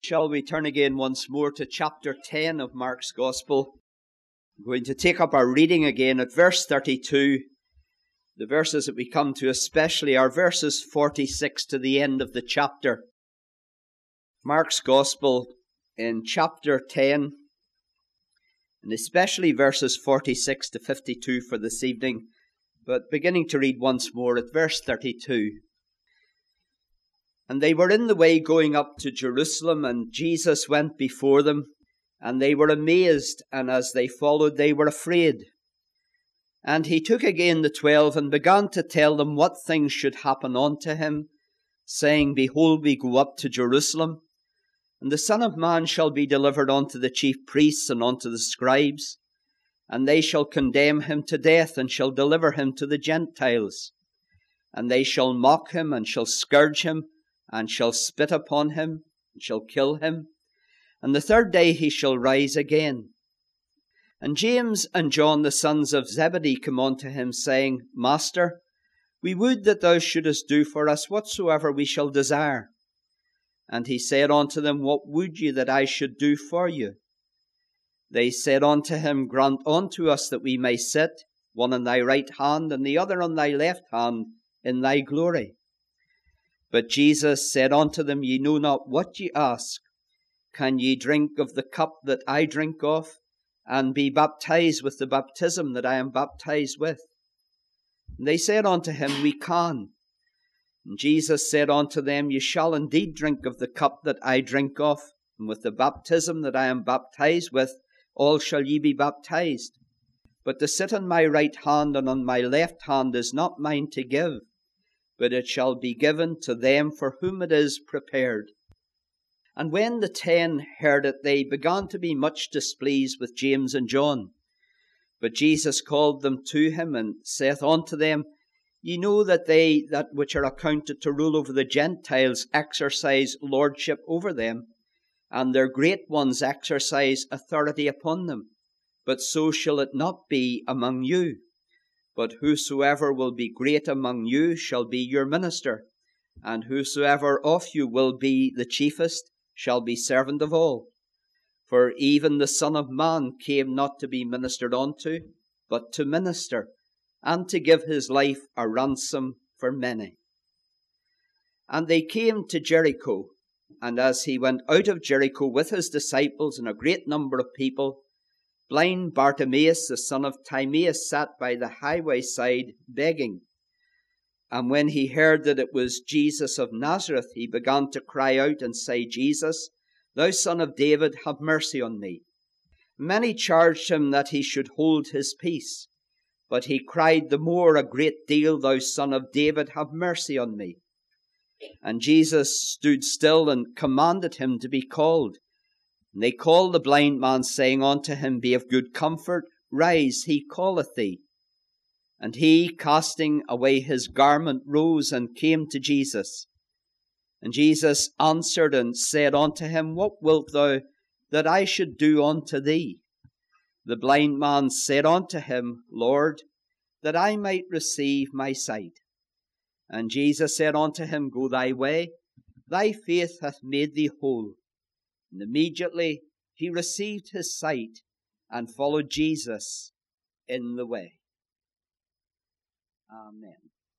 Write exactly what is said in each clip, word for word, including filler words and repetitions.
Shall we turn again once more to chapter ten of Mark's Gospel? I'm going to take up our reading again at verse thirty-two. The verses that we come to especially are verses forty-six to the end of the chapter. Mark's Gospel in chapter ten, and especially verses forty-six to fifty-two for this evening, but beginning to read once more at verse thirty-two. And they were in the way going up to Jerusalem, and Jesus went before them, and they were amazed, and as they followed, they were afraid. And he took again the twelve, and began to tell them what things should happen unto him, saying, Behold, we go up to Jerusalem, and the Son of Man shall be delivered unto the chief priests and unto the scribes, and they shall condemn him to death, and shall deliver him to the Gentiles. And they shall mock him, and shall scourge him, and shall spit upon him, and shall kill him. And the third day he shall rise again. And James and John, the sons of Zebedee, come unto him, saying, Master, we would that thou shouldest do for us whatsoever we shall desire. And he said unto them, What would ye that I should do for you? They said unto him, Grant unto us that we may sit, one on thy right hand, and the other on thy left hand, in thy glory. But Jesus said unto them, Ye know not what ye ask. Can ye drink of the cup that I drink of, and be baptized with the baptism that I am baptized with? And they said unto him, We can. And Jesus said unto them, Ye shall indeed drink of the cup that I drink of, and with the baptism that I am baptized with, all shall ye be baptized. But to sit on my right hand and on my left hand is not mine to give, but it shall be given to them for whom it is prepared. And when the ten heard it, they began to be much displeased with James and John. But Jesus called them to him, and saith unto them, Ye know that they that which are accounted to rule over the Gentiles exercise lordship over them, and their great ones exercise authority upon them. But so shall it not be among you. But whosoever will be great among you shall be your minister, and whosoever of you will be the chiefest shall be servant of all. For even the Son of Man came not to be ministered unto, but to minister, and to give his life a ransom for many. And they came to Jericho, and as he went out of Jericho with his disciples and a great number of people, blind Bartimaeus, the son of Timaeus, sat by the highway side begging. And when he heard that it was Jesus of Nazareth, he began to cry out and say, Jesus, thou son of David, have mercy on me. Many charged him that he should hold his peace. But he cried the more a great deal, Thou son of David, have mercy on me. And Jesus stood still and commanded him to be called. And they called the blind man, saying unto him, Be of good comfort, rise, he calleth thee. And he, casting away his garment, rose and came to Jesus. And Jesus answered and said unto him, What wilt thou that I should do unto thee? The blind man said unto him, Lord, that I might receive my sight. And Jesus said unto him, Go thy way, thy faith hath made thee whole. And immediately he received his sight and followed Jesus in the way. Amen.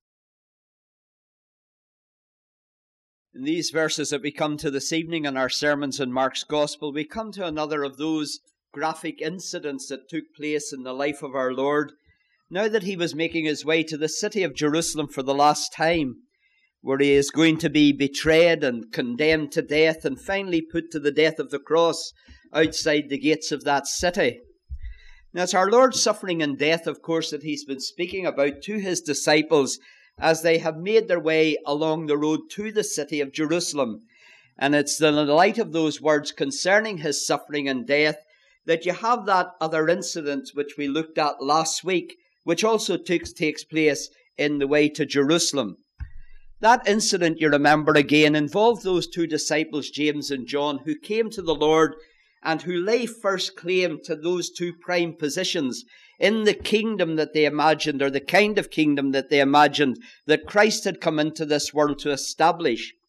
In these verses that we come to this evening in our sermons in Mark's Gospel, we come to another of those graphic incidents that took place in the life of our Lord, now that he was making his way to the city of Jerusalem for the last time, where he is going to be betrayed and condemned to death and finally put to the death of the cross outside the gates of that city. Now, it's our Lord's suffering and death, of course, that he's been speaking about to his disciples as they have made their way along the road to the city of Jerusalem. And it's in the light of those words concerning his suffering and death that you have that other incident which we looked at last week, which also takes, takes place in the way to Jerusalem. That incident, you remember again, involved those two disciples, James and John, who came to the Lord and who lay first claim to those two prime positions in the kingdom that they imagined, or the kind of kingdom that they imagined that Christ had come into this world to establish.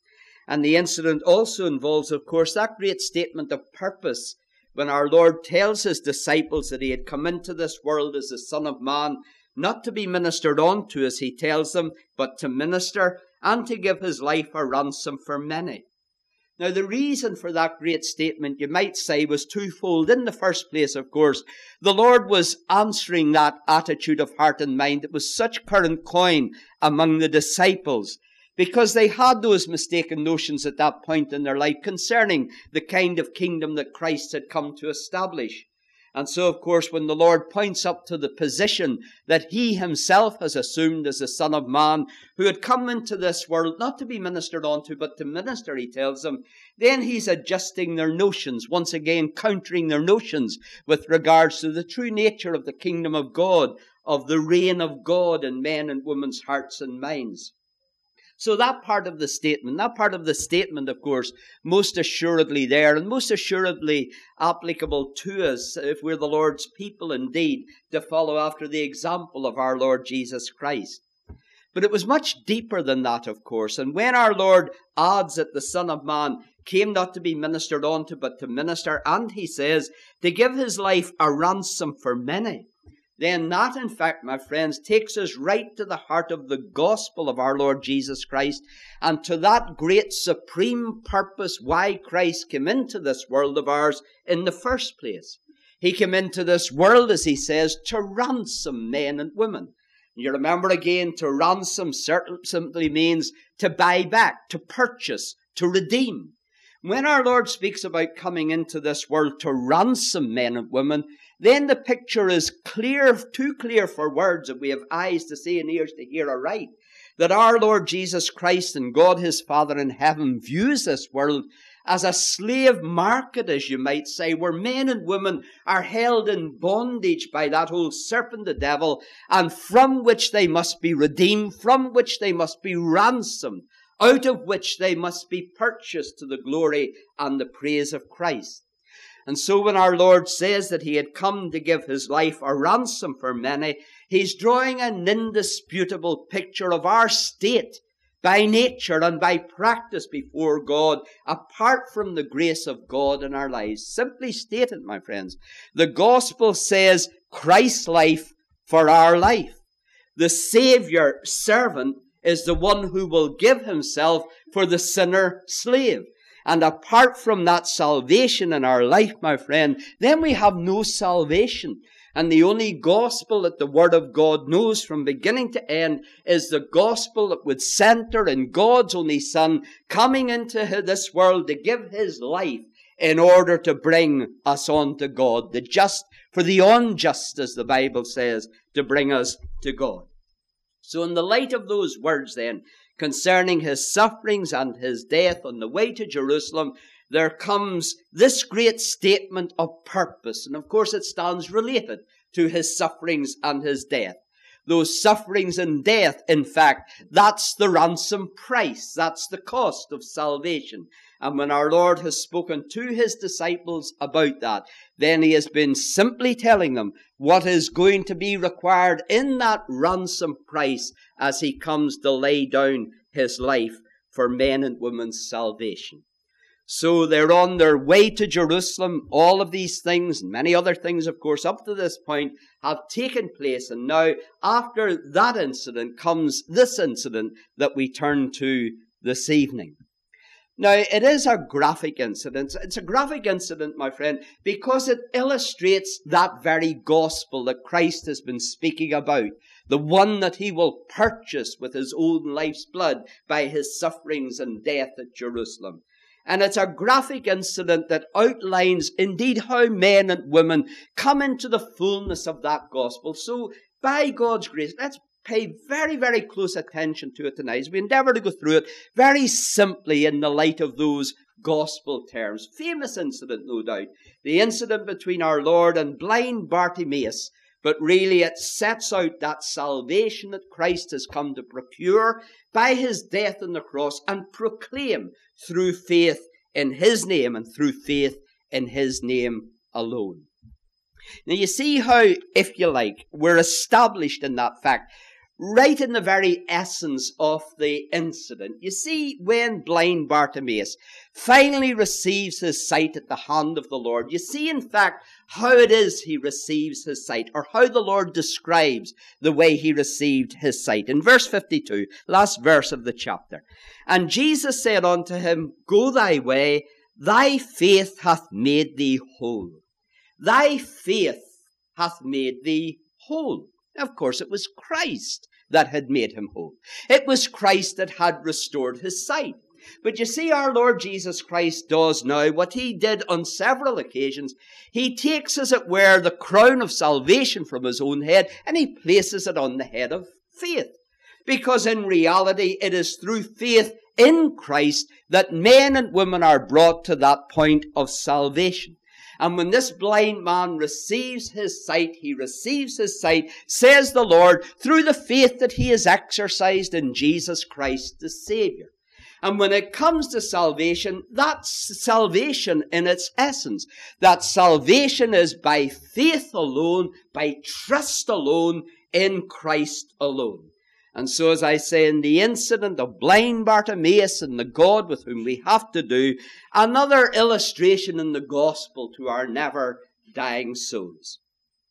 And the incident also involves, of course, that great statement of purpose when our Lord tells his disciples that he had come into this world as the Son of Man, not to be ministered unto, as he tells them, but to minister and to give his life a ransom for many. Now, the reason for that great statement, you might say, was twofold. In the first place, of course, the Lord was answering that attitude of heart and mind that was such current coin among the disciples, because they had those mistaken notions at that point in their life concerning the kind of kingdom that Christ had come to establish. And so, of course, when the Lord points up to the position that he himself has assumed as the Son of Man, who had come into this world not to be ministered unto, but to minister, he tells them, then he's adjusting their notions, once again countering their notions with regards to the true nature of the kingdom of God, of the reign of God in men and women's hearts and minds. So that part of the statement, that part of the statement, of course, most assuredly there and most assuredly applicable to us if we're the Lord's people indeed, to follow after the example of our Lord Jesus Christ. But it was much deeper than that, of course. And when our Lord adds that the Son of Man came not to be ministered unto, but to minister, and he says, to give his life a ransom for many, then that, in fact, my friends, takes us right to the heart of the gospel of our Lord Jesus Christ, and to that great supreme purpose why Christ came into this world of ours in the first place. He came into this world, as he says, to ransom men and women. You remember again, to ransom simply means to buy back, to purchase, to redeem. When our Lord speaks about coming into this world to ransom men and women, then the picture is clear, too clear for words, that we have eyes to see and ears to hear aright, that our Lord Jesus Christ and God his Father in heaven views this world as a slave market, as you might say, where men and women are held in bondage by that old serpent, the devil, and from which they must be redeemed, from which they must be ransomed, out of which they must be purchased to the glory and the praise of Christ. And so when our Lord says that he had come to give his life a ransom for many, he's drawing an indisputable picture of our state by nature and by practice before God, apart from the grace of God in our lives. Simply stated, my friends, the gospel says Christ's life for our life. The Savior servant is the one who will give himself for the sinner slave. And apart from that salvation in our life, my friend, then we have no salvation. And the only gospel that the Word of God knows from beginning to end is the gospel that would center in God's only Son coming into this world to give his life in order to bring us on to God. The just for the unjust, as the Bible says, to bring us to God. So in the light of those words then, concerning his sufferings and his death on the way to Jerusalem, there comes this great statement of purpose. And of course it stands related to his sufferings and his death. Those sufferings and death, in fact, that's the ransom price. That's the cost of salvation. And when our Lord has spoken to his disciples about that, then he has been simply telling them what is going to be required in that ransom price as he comes to lay down his life for men and women's salvation. So they're on their way to Jerusalem. All of these things, and many other things, of course, up to this point, have taken place. And now, after that incident, comes this incident that we turn to this evening. Now, it is a graphic incident. It's a graphic incident, my friend, because it illustrates that very gospel that Christ has been speaking about, the one that he will purchase with his own life's blood by his sufferings and death at Jerusalem. And it's a graphic incident that outlines indeed how men and women come into the fullness of that gospel. So, by God's grace, let's pay very, very close attention to it tonight as we endeavour to go through it very simply in the light of those gospel terms. Famous incident, no doubt. The incident between our Lord and blind Bartimaeus. But really it sets out that salvation that Christ has come to procure by his death on the cross and proclaim through faith in his name and through faith in his name alone. Now you see how, if you like, we're established in that fact right in the very essence of the incident. You see, when blind Bartimaeus finally receives his sight at the hand of the Lord, you see, in fact, how it is he receives his sight, or how the Lord describes the way he received his sight. In verse fifty-two, last verse of the chapter, "And Jesus said unto him, Go thy way, thy faith hath made thee whole." Thy faith hath made thee whole. Of course, it was Christ that had made him whole. It was Christ that had restored his sight. But you see, our Lord Jesus Christ does now what he did on several occasions. He takes, as it were, the crown of salvation from his own head, and he places it on the head of faith. Because in reality, it is through faith in Christ that men and women are brought to that point of salvation. And when this blind man receives his sight, he receives his sight, says the Lord, through the faith that he has exercised in Jesus Christ, the Savior. And when it comes to salvation, that's salvation in its essence. That salvation is by faith alone, by trust alone, in Christ alone. And so, as I say, in the incident of blind Bartimaeus and the God with whom we have to do, another illustration in the gospel to our never-dying souls.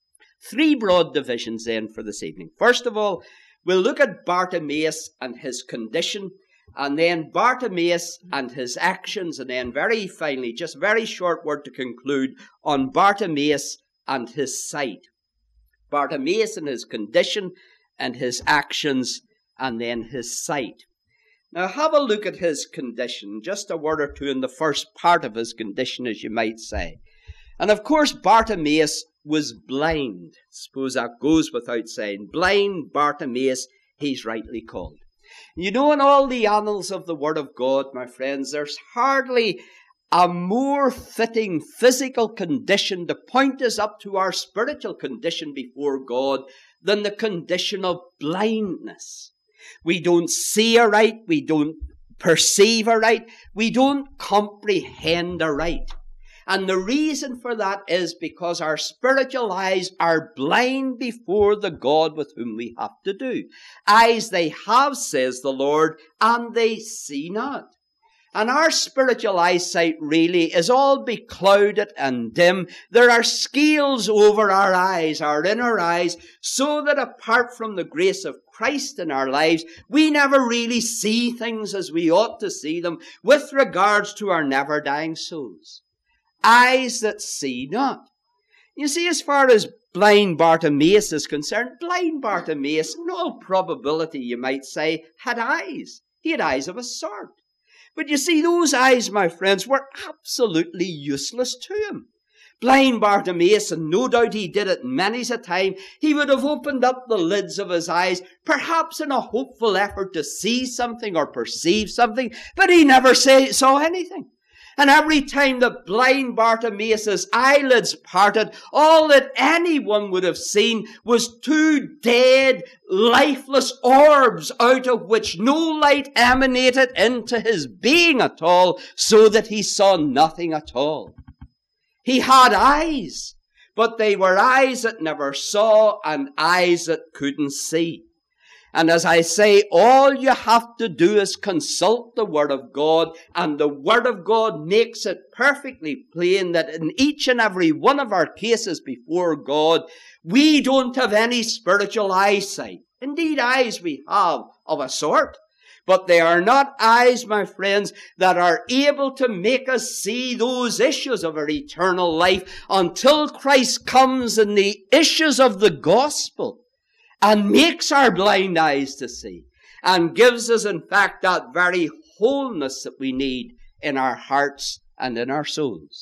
Three broad divisions then for this evening. First of all, we'll look at Bartimaeus and his condition, and then Bartimaeus and his actions, and then very finally, just very short word to conclude on Bartimaeus and his sight. Bartimaeus and his condition, and his actions, and then his sight. Now have a look at his condition, just a word or two in the first part of his condition, as you might say. And of course, Bartimaeus was blind. Suppose that goes without saying. Blind Bartimaeus, he's rightly called. You know, in all the annals of the Word of God, my friends, there's hardly a more fitting physical condition to point us up to our spiritual condition before God than the condition of blindness. We don't see aright, we don't perceive aright, we don't comprehend aright. And the reason for that is because our spiritual eyes are blind before the God with whom we have to do. Eyes they have, says the Lord, and they see not. And our spiritual eyesight really is all beclouded and dim. There are scales over our eyes, our inner eyes, so that apart from the grace of Christ in our lives, we never really see things as we ought to see them with regards to our never-dying souls. Eyes that see not. You see, as far as blind Bartimaeus is concerned, blind Bartimaeus, in all probability, you might say, had eyes. He had eyes of a sort. But you see, those eyes, my friends, were absolutely useless to him. Blind Bartimaeus, and no doubt he did it many's a time, he would have opened up the lids of his eyes, perhaps in a hopeful effort to see something or perceive something, but he never say, saw anything. And every time that blind Bartimaeus' eyelids parted, all that anyone would have seen was two dead, lifeless orbs out of which no light emanated into his being at all, so that he saw nothing at all. He had eyes, but they were eyes that never saw and eyes that couldn't see. And as I say, all you have to do is consult the Word of God, and the Word of God makes it perfectly plain that in each and every one of our cases before God, we don't have any spiritual eyesight. Indeed, eyes we have of a sort, but they are not eyes, my friends, that are able to make us see those issues of our eternal life until Christ comes in the issues of the gospel and makes our blind eyes to see, and gives us, in fact, that very wholeness that we need in our hearts and in our souls.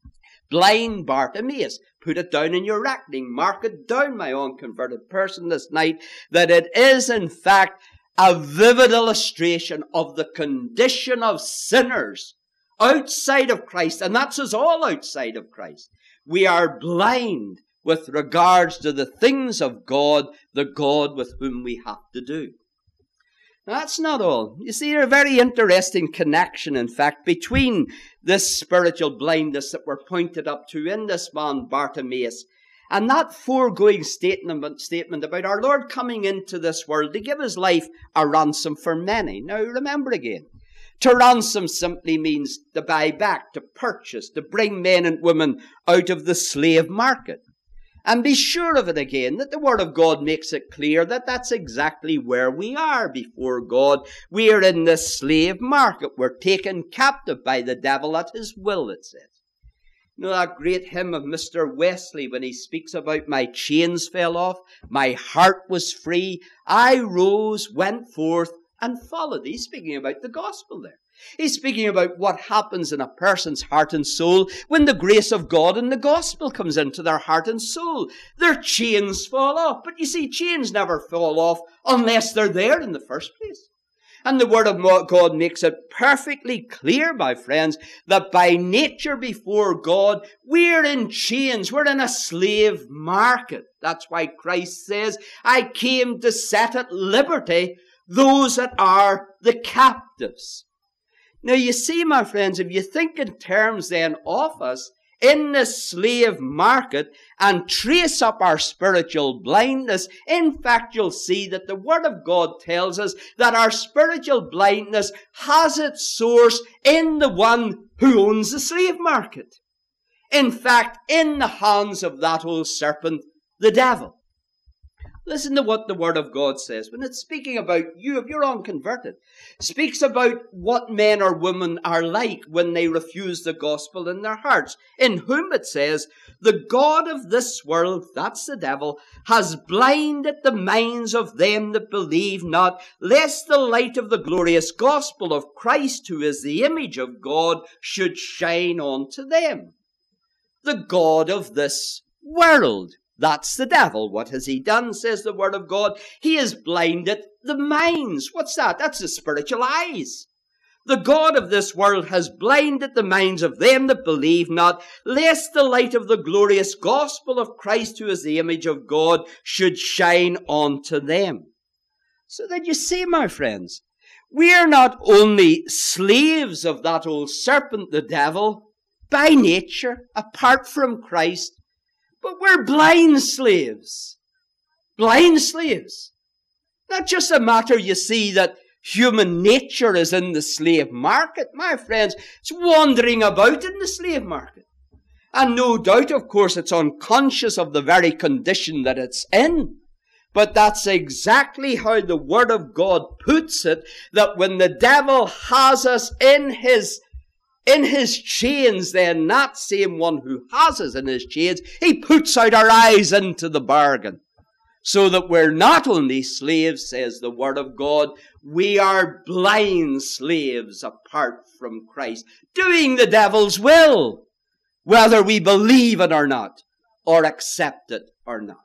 Blind Bartimaeus, put it down in your reckoning, mark it down, my unconverted person, this night, that it is, in fact, a vivid illustration of the condition of sinners outside of Christ, and that's us all outside of Christ. We are blind with regards to the things of God, the God with whom we have to do. Now, that's not all. You see, there's a very interesting connection, in fact, between this spiritual blindness that we're pointed up to in this man Bartimaeus And that foregoing statement, statement about our Lord coming into this world to give his life a ransom for many. Now remember again, to ransom simply means to buy back, to purchase, to bring men and women out of the slave market. And be sure of it again, that the Word of God makes it clear that that's exactly where we are before God. We are in the slave market. We're taken captive by the devil at his will, it says. You know that great hymn of Mister Wesley when he speaks about my chains fell off, my heart was free, I rose, went forth, and followed. He's speaking about the gospel there. He's speaking about what happens in a person's heart and soul when the grace of God and the gospel comes into their heart and soul. Their chains fall off. But you see, chains never fall off unless they're there in the first place. And the Word of God makes it perfectly clear, my friends, that by nature before God, we're in chains. We're in a slave market. That's why Christ says, I came to set at liberty those that are the captives. Now you see, my friends, if you think in terms then of us in the slave market and trace up our spiritual blindness, in fact you'll see that the Word of God tells us that our spiritual blindness has its source in the one who owns the slave market. In fact, in the hands of that old serpent, the devil. Listen to what the Word of God says. When it's speaking about you, if you're unconverted, speaks about what men or women are like when they refuse the gospel in their hearts. In whom it says, the God of this world, that's the devil, has blinded the minds of them that believe not, lest the light of the glorious gospel of Christ, who is the image of God, should shine unto them. The God of this world. That's the devil. What has he done, says the Word of God? He has blinded the minds. What's that? That's the spiritual eyes. The God of this world has blinded the minds of them that believe not, lest the light of the glorious gospel of Christ, who is the image of God, should shine unto them. So that you see, my friends, we are not only slaves of that old serpent, the devil, by nature, apart from Christ, but we're blind slaves. Blind slaves. Not just a matter, you see, that human nature is in the slave market, my friends. It's wandering about in the slave market. And no doubt, of course, it's unconscious of the very condition that it's in. But that's exactly how the Word of God puts it, that when the devil has us in his In his chains, then, that same one who has us in his chains, he puts out our eyes into the bargain. So that we're not only slaves, says the Word of God, we are blind slaves apart from Christ, doing the devil's will, whether we believe it or not, or accept it or not.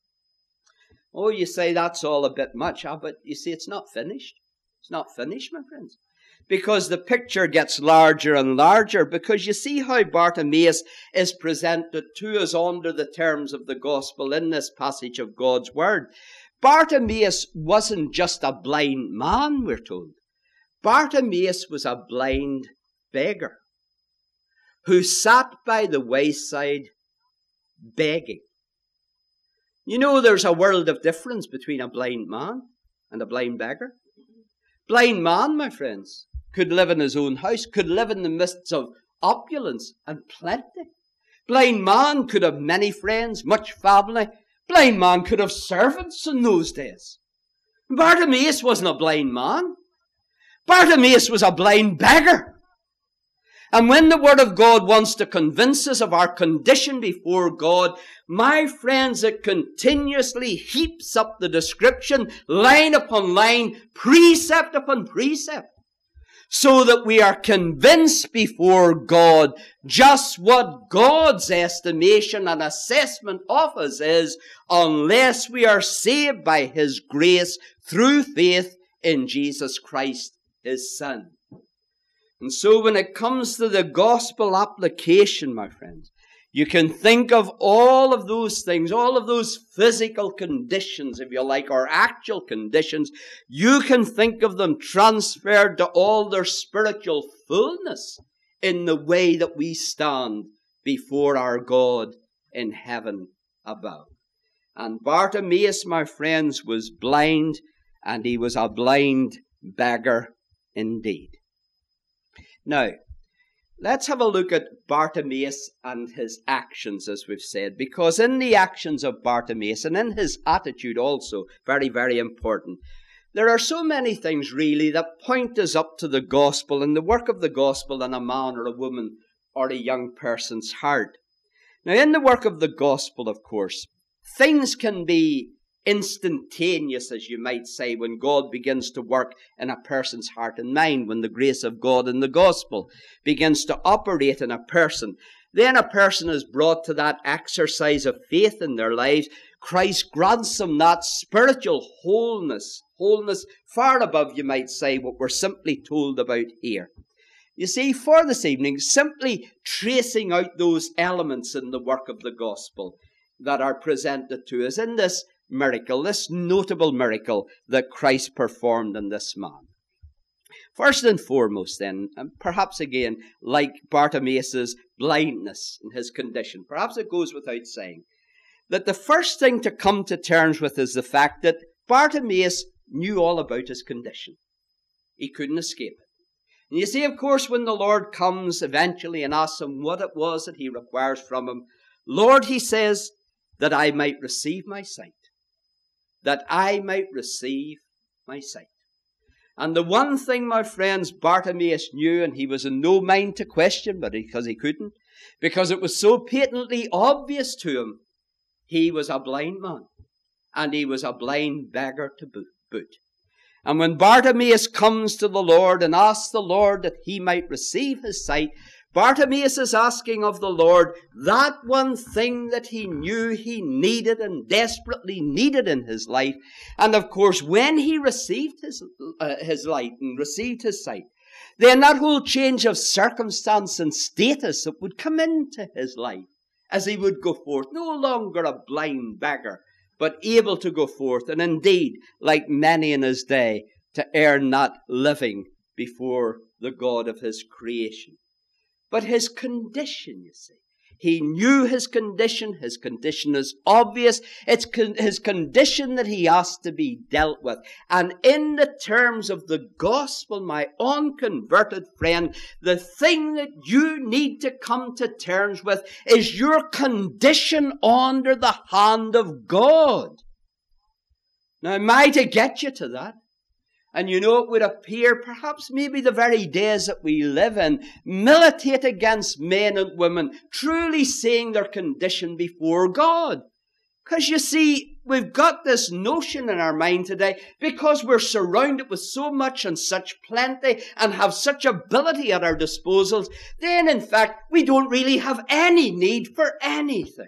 Oh, you say that's all a bit much, huh? But you see, it's not finished. It's not finished, my friends. Because the picture gets larger and larger, because you see how Bartimaeus is presented to us under the terms of the gospel in this passage of God's Word. Bartimaeus wasn't just a blind man, we're told. Bartimaeus was a blind beggar who sat by the wayside begging. You know, there's a world of difference between a blind man and a blind beggar. Blind man, my friends, could live in his own house, could live in the midst of opulence and plenty. Blind man could have many friends, much family. Blind man could have servants in those days. Bartimaeus wasn't a blind man. Bartimaeus was a blind beggar. And when the Word of God wants to convince us of our condition before God, my friends, it continuously heaps up the description, line upon line, precept upon precept, so that we are convinced before God just what God's estimation and assessment of us is, unless we are saved by His grace through faith in Jesus Christ, His Son. And so when it comes to the gospel application, my friends, you can think of all of those things, all of those physical conditions, if you like, or actual conditions. You can think of them transferred to all their spiritual fullness in the way that we stand before our God in heaven above. And Bartimaeus, my friends, was blind, and he was a blind beggar indeed. Now, let's have a look at Bartimaeus and his actions, as we've said, because in the actions of Bartimaeus and in his attitude also, very, very important, there are so many things really that point us up to the gospel and the work of the gospel in a man or a woman or a young person's heart. Now, in the work of the gospel, of course, things can be instantaneous, as you might say, when God begins to work in a person's heart and mind, when the grace of God in the gospel begins to operate in a person. Then a person is brought to that exercise of faith in their lives. Christ grants them that spiritual wholeness, wholeness far above, you might say, what we're simply told about here. You see, for this evening, simply tracing out those elements in the work of the gospel that are presented to us in this miracle, this notable miracle that Christ performed in this man. First and foremost then, and perhaps again, like Bartimaeus' blindness and his condition, perhaps it goes without saying, that the first thing to come to terms with is the fact that Bartimaeus knew all about his condition. He couldn't escape it. And you see, of course, when the Lord comes eventually and asks him what it was that he requires from him, Lord, he says, that I might receive my sight. That I might receive my sight. And the one thing, my friends, Bartimaeus knew, and he was in no mind to question, but because he couldn't, because it was so patently obvious to him, he was a blind man, and he was a blind beggar to boot. And when Bartimaeus comes to the Lord and asks the Lord that he might receive his sight, Bartimaeus is asking of the Lord that one thing that he knew he needed and desperately needed in his life. And of course, when he received his, uh, his light and received his sight, then that whole change of circumstance and status that would come into his life as he would go forth, no longer a blind beggar, but able to go forth, and indeed, like many in his day, to earn that living before the God of his creation. But his condition, you see, he knew his condition. His condition is obvious. It's con- his condition that he asked to be dealt with. And in the terms of the gospel, my unconverted friend, the thing that you need to come to terms with is your condition under the hand of God. Now, am I to get you to that? And you know, it would appear perhaps maybe the very days that we live in militate against men and women truly seeing their condition before God. Because you see, we've got this notion in our mind today, because we're surrounded with so much and such plenty and have such ability at our disposals, then in fact we don't really have any need for anything.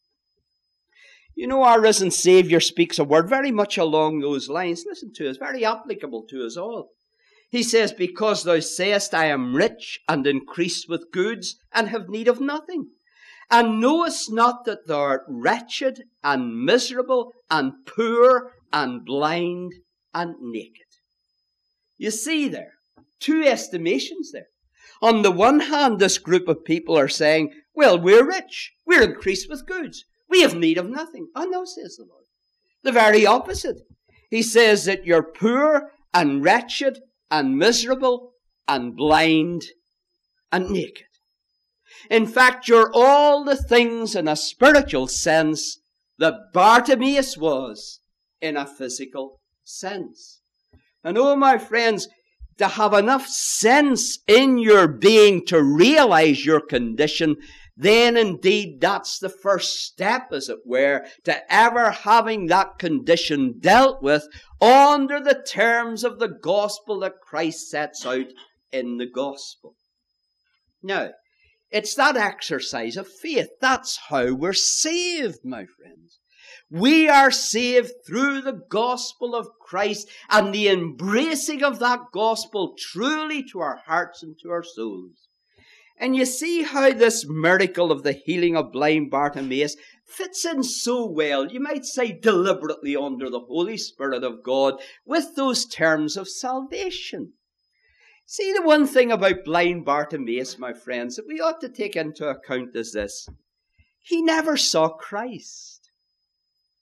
You know, our risen Saviour speaks a word very much along those lines. Listen to us, very applicable to us all. He says, because thou sayest, I am rich and increased with goods and have need of nothing, and knowest not that thou art wretched and miserable and poor and blind and naked. You see there, two estimations there. On the one hand, this group of people are saying, well, we're rich, we're increased with goods. We have need of nothing. Oh no, says the Lord. The very opposite. He says that you're poor and wretched and miserable and blind and naked. In fact, you're all the things in a spiritual sense that Bartimaeus was in a physical sense. And oh, my friends, to have enough sense in your being to realize your condition, then indeed that's the first step, as it were, to ever having that condition dealt with under the terms of the gospel that Christ sets out in the gospel. Now, it's that exercise of faith. That's how we're saved, my friends. We are saved through the gospel of Christ and the embracing of that gospel truly to our hearts and to our souls. And you see how this miracle of the healing of blind Bartimaeus fits in so well, you might say deliberately under the Holy Spirit of God, with those terms of salvation. See, the one thing about blind Bartimaeus, my friends, that we ought to take into account is this. He never saw Christ.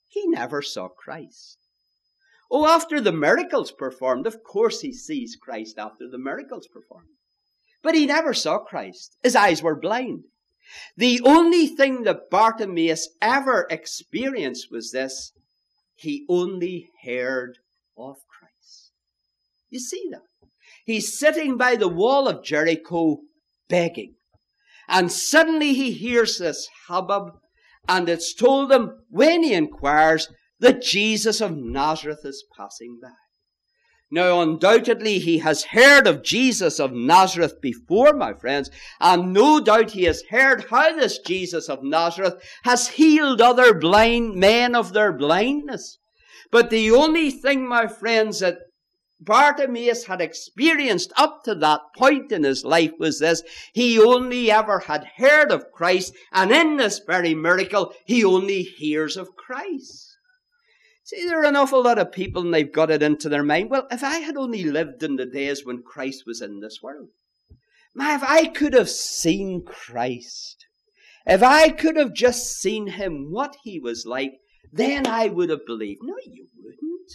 he never saw Christ. Oh, after the miracles performed, of course he sees Christ after the miracles performed. But he never saw Christ. His eyes were blind. The only thing that Bartimaeus ever experienced was this: he only heard of Christ. You see that? He's sitting by the wall of Jericho begging. And suddenly he hears this hubbub, and it's told him when he inquires that Jesus of Nazareth is passing by. Now, undoubtedly, he has heard of Jesus of Nazareth before, my friends, and no doubt he has heard how this Jesus of Nazareth has healed other blind men of their blindness. But the only thing, my friends, that Bartimaeus had experienced up to that point in his life was this: he only ever had heard of Christ, and in this very miracle, he only hears of Christ. See, there are an awful lot of people, and they've got it into their mind, well, if I had only lived in the days when Christ was in this world, my, if I could have seen Christ, if I could have just seen him, what he was like, then I would have believed. No, you wouldn't.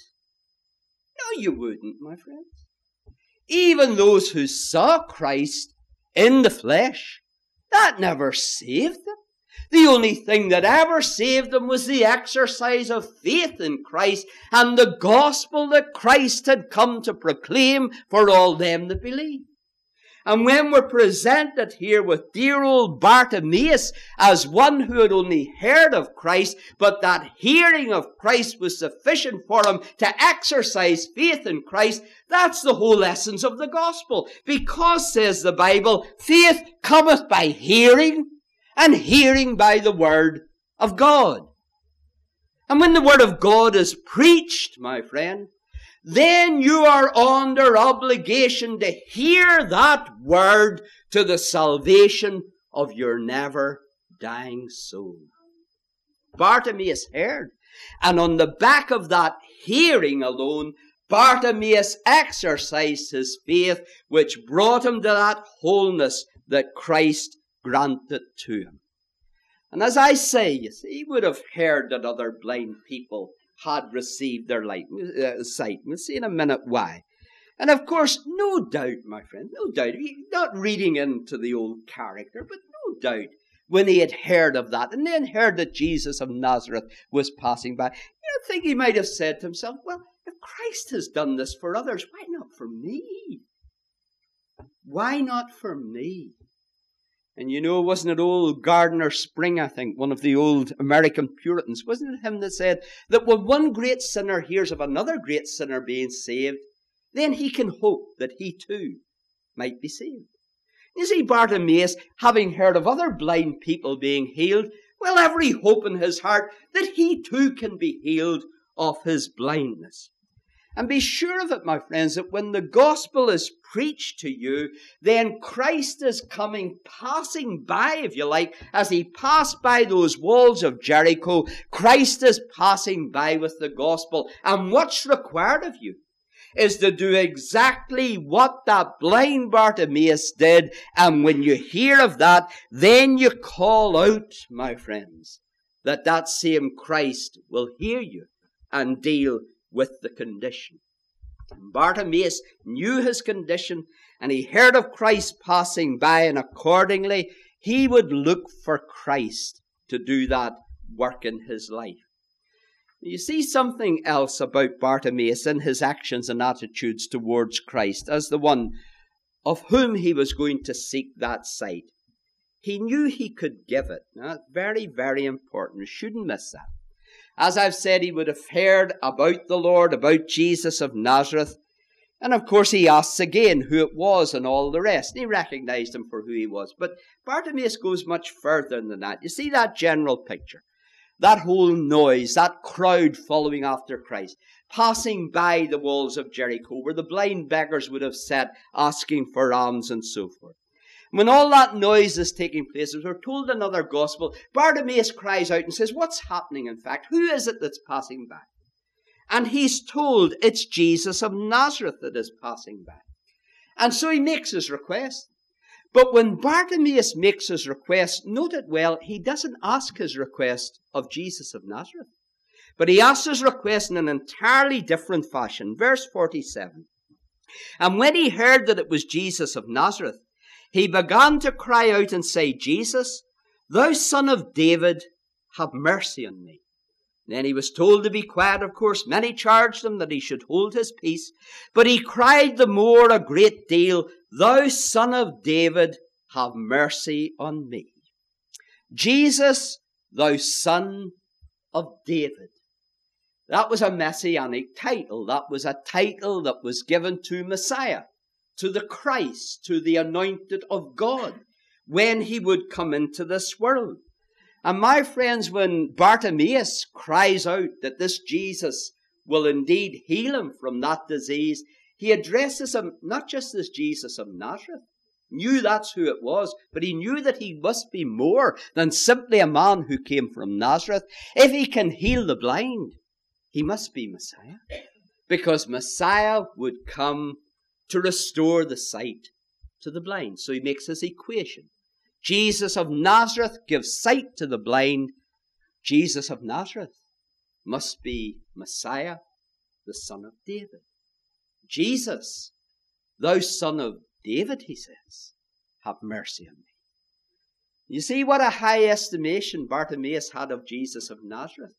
No, you wouldn't, my friends. Even those who saw Christ in the flesh, that never saved them. The only thing that ever saved them was the exercise of faith in Christ and the gospel that Christ had come to proclaim for all them that believe. And when we're presented here with dear old Bartimaeus as one who had only heard of Christ, but that hearing of Christ was sufficient for him to exercise faith in Christ, that's the whole essence of the gospel. Because, says the Bible, faith cometh by hearing, and hearing by the word of God. And when the word of God is preached, my friend, then you are under obligation to hear that word to the salvation of your never dying soul. Bartimaeus heard, and on the back of that hearing alone, Bartimaeus exercised his faith, which brought him to that wholeness that Christ granted to him. And as I say, you see, he would have heard that other blind people had received their light, uh, sight. We'll see in a minute why. And of course, no doubt, my friend, no doubt, not reading into the old character, but no doubt, when he had heard of that, and then heard that Jesus of Nazareth was passing by, you think he might have said to himself, well, if Christ has done this for others, why not for me? Why not for me? And you know, wasn't it old Gardner Spring, I think, one of the old American Puritans, wasn't it him that said that when one great sinner hears of another great sinner being saved, then he can hope that he too might be saved. You see, Bartimaeus, having heard of other blind people being healed, well, every hope in his heart that he too can be healed of his blindness. And be sure of it, my friends, that when the gospel is preached to you, then Christ is coming, passing by, if you like, as he passed by those walls of Jericho, Christ is passing by with the gospel. And what's required of you is to do exactly what that blind Bartimaeus did. And when you hear of that, then you call out, my friends, that that same Christ will hear you and deal with the condition. And Bartimaeus knew his condition, and he heard of Christ passing by, and accordingly he would look for Christ to do that work in his life. You see something else about Bartimaeus in his actions and attitudes towards Christ as the one of whom he was going to seek that sight. He knew he could give it. Now, very, very important. You shouldn't miss that. As I've said, he would have heard about the Lord, about Jesus of Nazareth. And of course he asks again who it was and all the rest. And he recognized him for who he was. But Bartimaeus goes much further than that. You see that general picture? That whole noise, that crowd following after Christ, passing by the walls of Jericho, where the blind beggars would have sat asking for alms and so forth. When all that noise is taking place, as we're told in another gospel, Bartimaeus cries out and says, what's happening in fact? Who is it that's passing by? And he's told it's Jesus of Nazareth that is passing by. And so he makes his request. But when Bartimaeus makes his request, note it well, he doesn't ask his request of Jesus of Nazareth. But he asked his request in an entirely different fashion. Verse forty-seven. And when he heard that it was Jesus of Nazareth, he began to cry out and say, Jesus, thou son of David, have mercy on me. Then he was told to be quiet, of course. Many charged him that he should hold his peace. But he cried the more a great deal, thou son of David, have mercy on me. Jesus, thou son of David. That was a messianic title. That was a title that was given to Messiah, to the Christ, to the anointed of God, when he would come into this world. And my friends, when Bartimaeus cries out that this Jesus will indeed heal him from that disease, he addresses him not just as Jesus of Nazareth, knew that's who it was, but he knew that he must be more than simply a man who came from Nazareth. If he can heal the blind, he must be Messiah, because Messiah would come to restore the sight to the blind. So he makes his equation. Jesus of Nazareth gives sight to the blind. Jesus of Nazareth must be Messiah, the son of David. Jesus, thou son of David, he says, have mercy on me. You see what a high estimation Bartimaeus had of Jesus of Nazareth.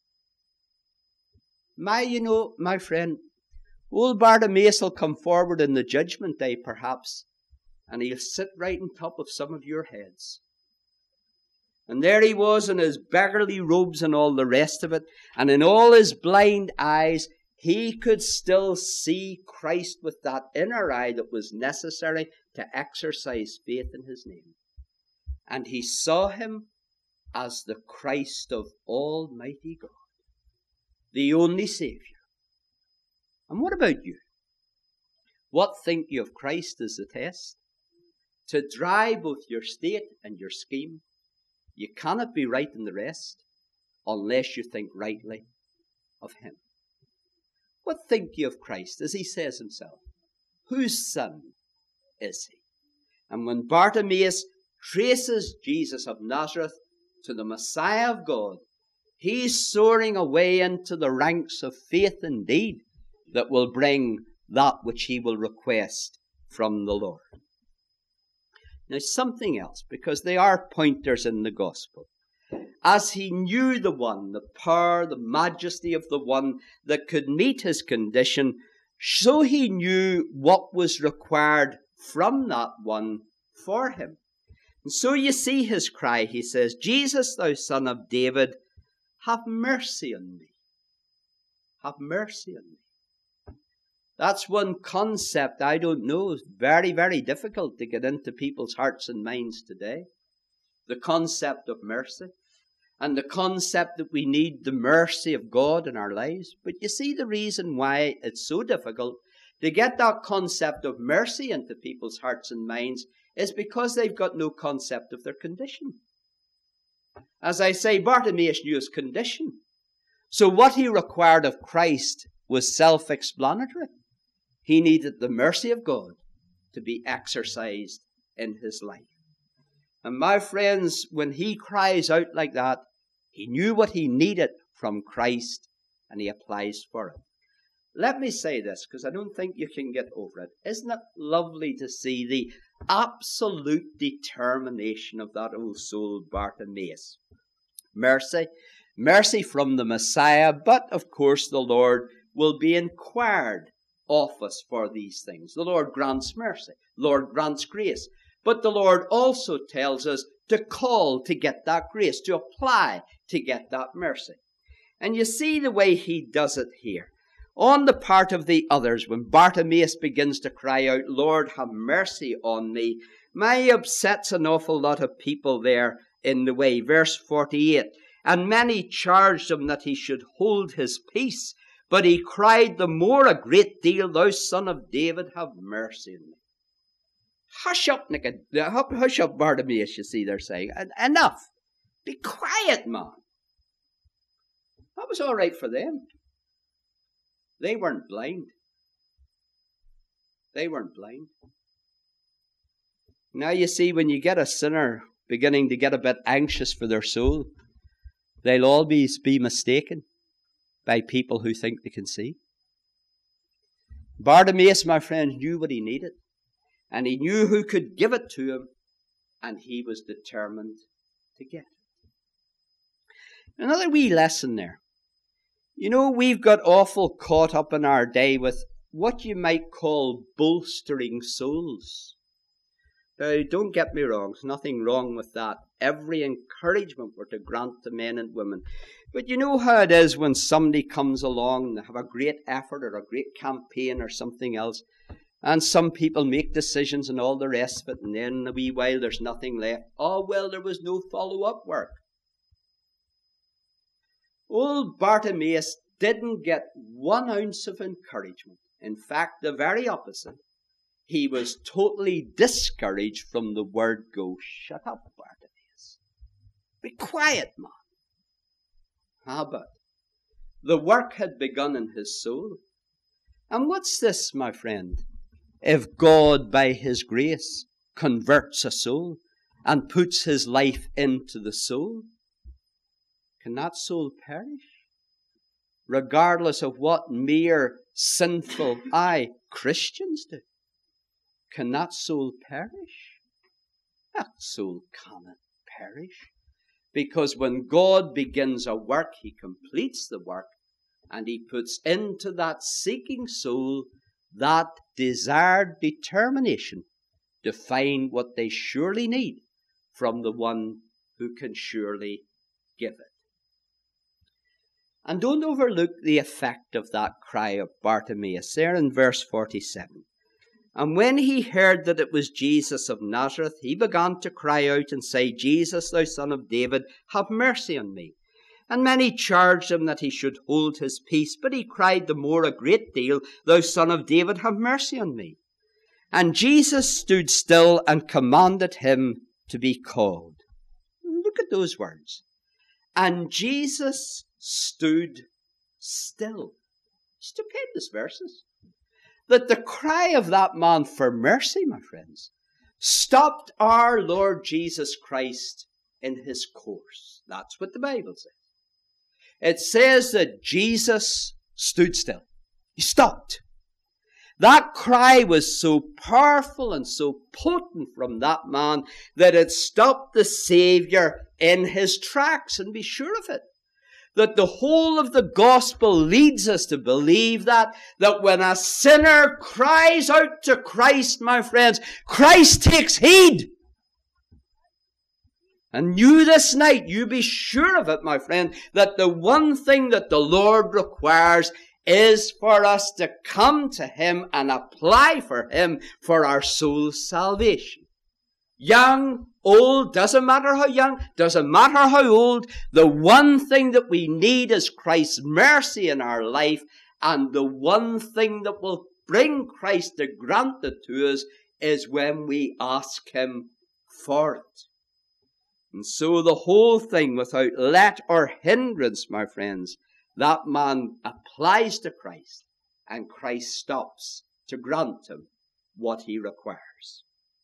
My, you know, my friend, old Bartimaeus will come forward in the judgment day, perhaps, and he'll sit right on top of some of your heads. And there he was in his beggarly robes and all the rest of it, and in all his blind eyes, he could still see Christ with that inner eye that was necessary to exercise faith in his name. And he saw him as the Christ of Almighty God, the only Saviour. And what about you? What think you of Christ as the test? To dry both your state and your scheme, you cannot be right in the rest unless you think rightly of him. What think you of Christ, as he says himself? Whose son is he? And when Bartimaeus traces Jesus of Nazareth to the Messiah of God, he's soaring away into the ranks of faith indeed that will bring that which he will request from the Lord. Now something else, because they are pointers in the gospel. As he knew the one, the power, the majesty of the one that could meet his condition, so he knew what was required from that one for him. And so you see his cry. He says, Jesus, thou son of David, have mercy on me. Have mercy on me. That's one concept I don't know is very, very difficult to get into people's hearts and minds today. The concept of mercy. And the concept that we need the mercy of God in our lives. But you see the reason why it's so difficult to get that concept of mercy into people's hearts and minds is because they've got no concept of their condition. As I say, Bartimaeus knew his condition. So what he required of Christ was self-explanatory. He needed the mercy of God to be exercised in his life. And my friends, when he cries out like that, he knew what he needed from Christ and he applies for it. Let me say this, because I don't think you can get over it. Isn't it lovely to see the absolute determination of that old soul Bartimaeus? Mercy, mercy from the Messiah, but of course the Lord will be inquired of us for these things. The Lord grants mercy. The Lord grants grace. But the Lord also tells us to call to get that grace, to apply to get that mercy. And you see the way he does it here. On the part of the others, when Bartimaeus begins to cry out, Lord, have mercy on me, may upsets an awful lot of people there in the way. Verse forty-eight, and many charged him that he should hold his peace, but he cried the more a great deal, thou son of David, have mercy on me. Hush up, Nicod- hush up, Bartimaeus, you see they're saying. Enough. Be quiet, man. That was all right for them. They weren't blind. They weren't blind. Now you see, when you get a sinner beginning to get a bit anxious for their soul, they'll always be mistaken. by people who think they can see. Bartimaeus, my friend, knew what he needed, and he knew who could give it to him, and he was determined to get it. Another wee lesson there. You know, we've got awful caught up in our day with what you might call bolstering souls. Now, don't get me wrong, there's nothing wrong with that. Every encouragement we're to grant to men and women. But you know how it is when somebody comes along and they have a great effort or a great campaign or something else, and some people make decisions and all the rest of it, and then in a wee while there's nothing left. Oh, well, there was no follow-up work. Old Bartimaeus didn't get one ounce of encouragement. In fact, the very opposite. He was totally discouraged from the word go. Shut up, Bartimaeus. Be quiet, man. How about? The work had begun in his soul. And what's this, my friend? If God, by his grace, converts a soul and puts his life into the soul, can that soul perish? Regardless of what mere sinful, aye, Christians do. Can that soul perish? That soul cannot perish. Because when God begins a work, he completes the work, and he puts into that seeking soul that desired determination to find what they surely need from the one who can surely give it. And don't overlook the effect of that cry of Bartimaeus there in verse forty-seven. And when he heard that it was Jesus of Nazareth, he began to cry out and say, Jesus, thou son of David, have mercy on me. And many charged him that he should hold his peace, but he cried the more a great deal, Thou son of David, have mercy on me. And Jesus stood still and commanded him to be called. Look at those words. And Jesus stood still. Stupendous verses. That the cry of that man for mercy, my friends, stopped our Lord Jesus Christ in his course. That's what the Bible says. It says that Jesus stood still. He stopped. That cry was so powerful and so potent from that man that it stopped the Savior in his tracks. And be sure of it, that the whole of the gospel leads us to believe that, that when a sinner cries out to Christ, my friends, Christ takes heed. And you this night, you be sure of it, my friend, that the one thing that the Lord requires is for us to come to him and apply for him for our soul's salvation. Young, old, doesn't matter how young, doesn't matter how old, the one thing that we need is Christ's mercy in our life, and the one thing that will bring Christ to grant it to us is when we ask him for it. And so the whole thing, without let or hindrance, my friends, that man applies to Christ, and Christ stops to grant him what he requires.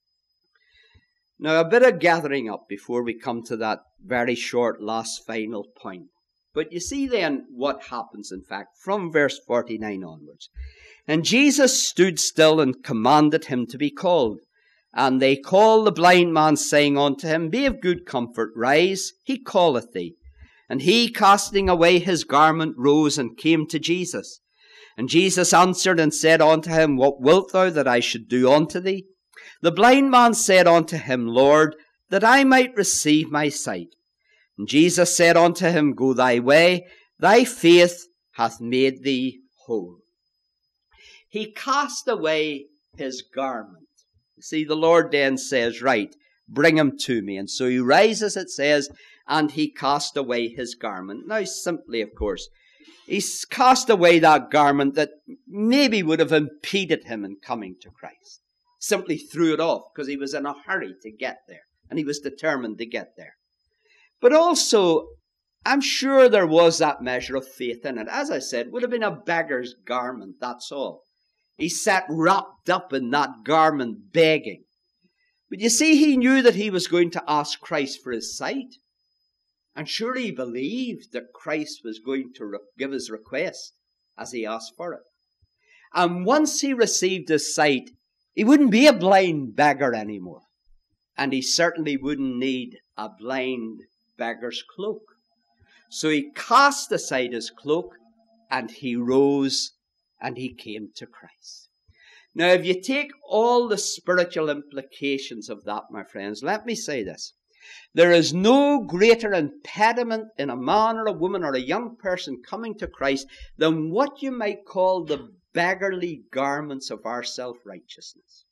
Now, a bit of gathering up before we come to that very short last final point. But you see then what happens, in fact, from verse forty-nine onwards. And Jesus stood still and commanded him to be called. And they called the blind man, saying unto him, Be of good comfort, rise, he calleth thee. And he, casting away his garment, rose and came to Jesus. And Jesus answered and said unto him, What wilt thou that I should do unto thee? The blind man said unto him, Lord, that I might receive my sight. And Jesus said unto him, Go thy way, thy faith hath made thee whole. He cast away his garment. You see, the Lord then says, Right, bring him to me. And so he rises, it says, and he cast away his garment. Now, simply, of course, he's cast away that garment that maybe would have impeded him in coming to Christ. Simply threw it off because he was in a hurry to get there, and he was determined to get there. But also, I'm sure there was that measure of faith in it. As I said, it would have been a beggar's garment, that's all. He sat wrapped up in that garment begging. But you see, he knew that he was going to ask Christ for his sight. And surely he believed that Christ was going to re- give his request as he asked for it. And once he received his sight, he wouldn't be a blind beggar anymore. And he certainly wouldn't need a blind beggar's cloak. So he cast aside his cloak and he rose and he came to Christ. Now, if you take all the spiritual implications of that, my friends, let me say this. There is no greater impediment in a man or a woman or a young person coming to Christ than what you might call the beggarly garments of our self-righteousness.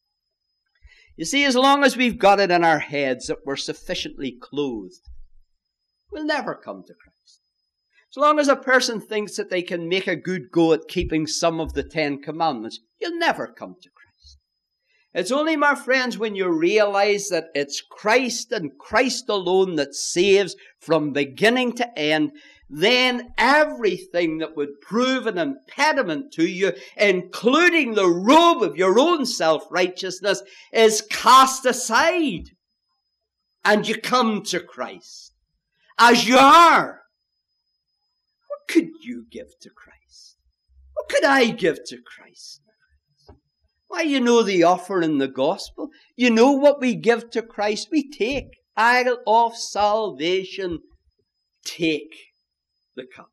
You see, as long as we've got it in our heads that we're sufficiently clothed, we'll never come to Christ. As long as a person thinks that they can make a good go at keeping some of the Ten Commandments, you'll never come to Christ. It's only, my friends, when you realize that it's Christ and Christ alone that saves from beginning to end, then everything that would prove an impediment to you, including the robe of your own self-righteousness, is cast aside. And you come to Christ as you are. What could you give to Christ? What could I give to Christ? Why, you know the offer in the gospel. You know what we give to Christ. We take, idol of salvation, take the cup.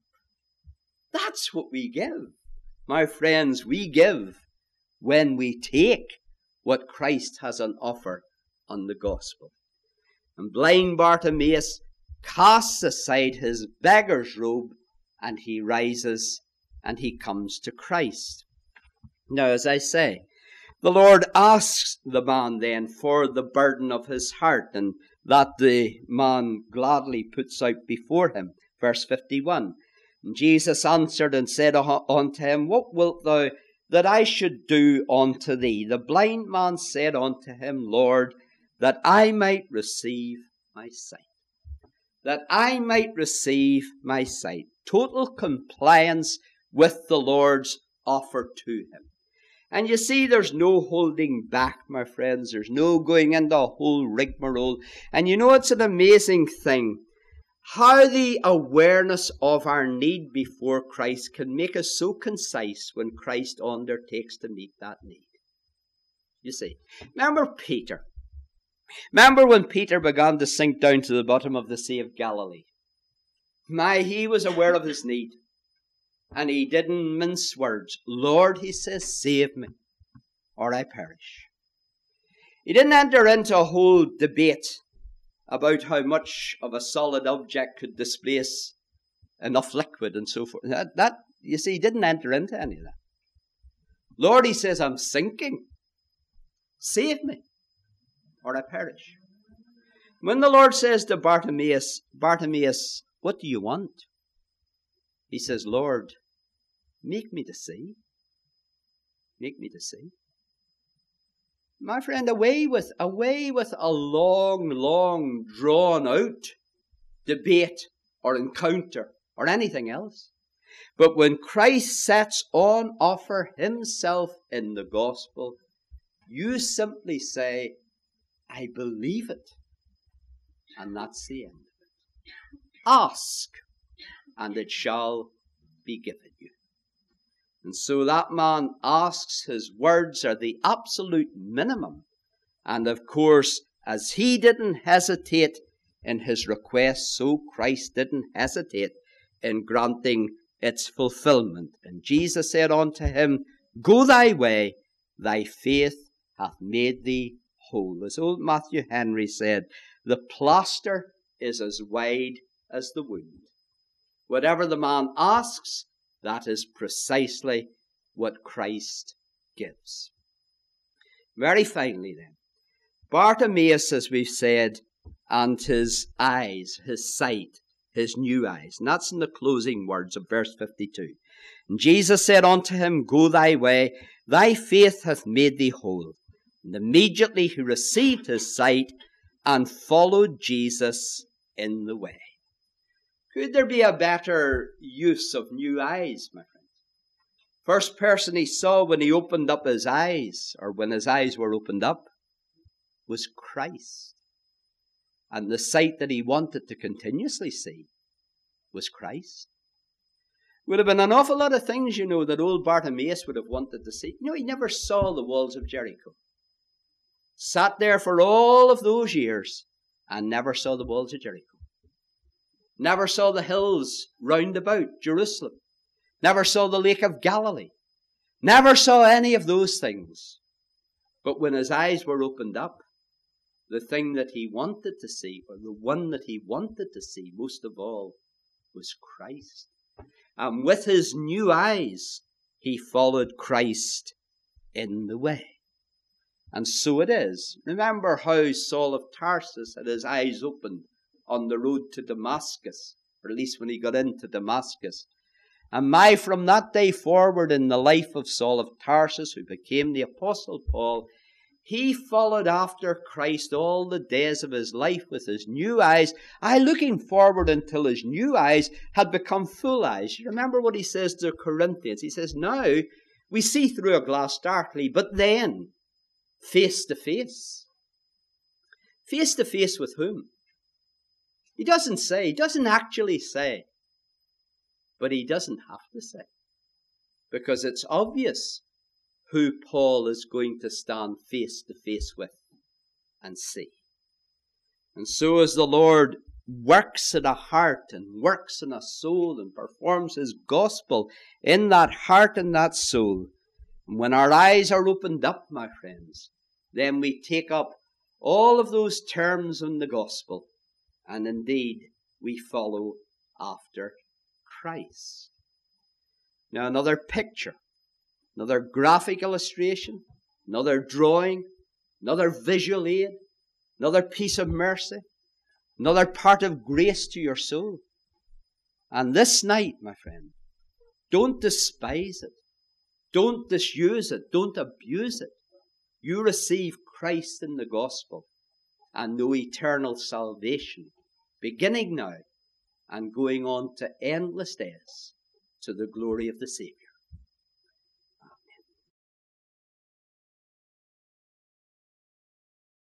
That's what we give. My friends, we give when we take what Christ has on offer on the gospel. And blind Bartimaeus casts aside his beggar's robe and he rises and he comes to Christ. Now, as I say, the Lord asks the man then for the burden of his heart, and that the man gladly puts out before him. Verse fifty-one, and Jesus answered and said unto him, What wilt thou that I should do unto thee? The blind man said unto him, Lord, that I might receive my sight. That I might receive my sight. Total compliance with the Lord's offer to him. And you see, there's no holding back, my friends. There's no going into a whole rigmarole. And you know, it's an amazing thing how the awareness of our need before Christ can make us so concise when Christ undertakes to meet that need. You see, remember Peter. Remember when Peter began to sink down to the bottom of the Sea of Galilee? My, he was aware of his need. And he didn't mince words. Lord, he says, save me, or I perish. He didn't enter into a whole debate about how much of a solid object could displace enough liquid and so forth. That, that you see, he didn't enter into any of that. Lord, he says, I'm sinking. Save me, or I perish. When the Lord says to Bartimaeus, Bartimaeus, what do you want? He says, Lord, make me to see. Make me to see. My friend, away with, away with a long, long, drawn-out debate or encounter or anything else. But when Christ sets on offer himself in the gospel, you simply say, I believe it. And that's the end of it. Ask, and it shall be given you. And so that man asks. His words are the absolute minimum. And of course, as he didn't hesitate in his request, so Christ didn't hesitate in granting its fulfillment. And Jesus said unto him, Go thy way, thy faith hath made thee whole. As old Matthew Henry said, the plaster is as wide as the wound. Whatever the man asks, that is precisely what Christ gives. Very finally then, Bartimaeus, as we've said, and his eyes, his sight, his new eyes. And that's in the closing words of verse fifty-two. And Jesus said unto him, Go thy way, thy faith hath made thee whole. And immediately he received his sight and followed Jesus in the way. Could there be a better use of new eyes, my friends? First person he saw when he opened up his eyes, or when his eyes were opened up, was Christ. And the sight that he wanted to continuously see was Christ. Would have been an awful lot of things, you know, that old Bartimaeus would have wanted to see. You know, he never saw the walls of Jericho. Sat there for all of those years and never saw the walls of Jericho. Never saw the hills round about Jerusalem. Never saw the Lake of Galilee. Never saw any of those things. But when his eyes were opened up, the thing that he wanted to see, or the one that he wanted to see most of all, was Christ. And with his new eyes, he followed Christ in the way. And so it is. Remember how Saul of Tarsus had his eyes opened on the road to Damascus, or at least when he got into Damascus. And my, from that day forward in the life of Saul of Tarsus, who became the Apostle Paul, he followed after Christ all the days of his life with his new eyes, I looking forward until his new eyes had become full eyes. You remember what he says to the Corinthians? He says, now we see through a glass darkly, but then face to face. Face to face with whom? He doesn't say, he doesn't actually say, but he doesn't have to say, because it's obvious who Paul is going to stand face to face with and see. And so as the Lord works in a heart and works in a soul and performs his gospel in that heart and that soul, and when our eyes are opened up, my friends, then we take up all of those terms in the gospel, and indeed we follow after Christ. Now another picture, another graphic illustration, another drawing, another visual aid, another piece of mercy, another part of grace to your soul. And this night, my friend, don't despise it. Don't disuse it. Don't abuse it. You receive Christ in the gospel and know eternal salvation, beginning now and going on to endless days to the glory of the Savior.